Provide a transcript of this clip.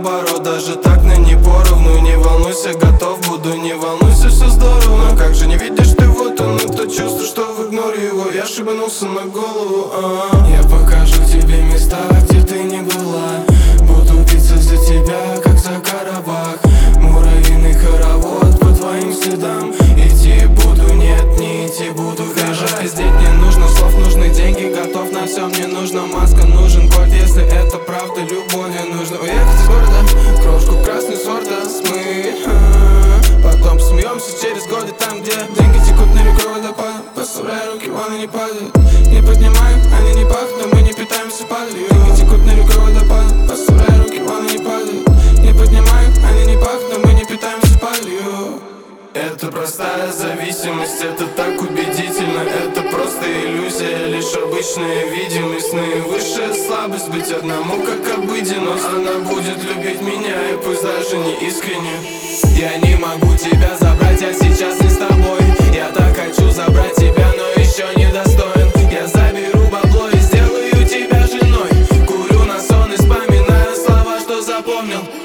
наоборот, даже так на не поровну. Не волнуйся, готов буду, не волнуйся, все здорово. Но как же не видишь ты, вот он, это чувство, что в игноре его я шибанулся на голову. Я покажу тебе места, где ты не была. Буду биться за тебя, как за Карабах. Муравьиный хоровод по твоим следам. Идти буду, нет, не идти буду. Даже пиздеть не нужно слов, нужны деньги. Готов на все, мне нужна маска, нужен код. Если это правда, любовь, мне нужно уехать из города, крошку красный сорта смыть. Потом смеемся через годы там, где деньги текут на реку водопада. Поставляю руки, вон они падают. Не поднимаем, они не пахнут, мы не питаемся падалью. Деньги текут на реку водопада. Поставляю руки, вон они падают. Не поднимаем, они не пахнут, мы не питаемся падалью. Это простая зависимость, это так убедительно. Это просто иллюзия, лишь обычная видимость. Наивысшая слабость быть одному как обыденность. Она будет любить меня и пусть даже не искренне. Я не могу тебя забрать, я сейчас не с тобой. Я так хочу забрать тебя, но еще не достоин. Я заберу бабло и сделаю тебя женой. Курю на сон и вспоминаю слова, что запомнил.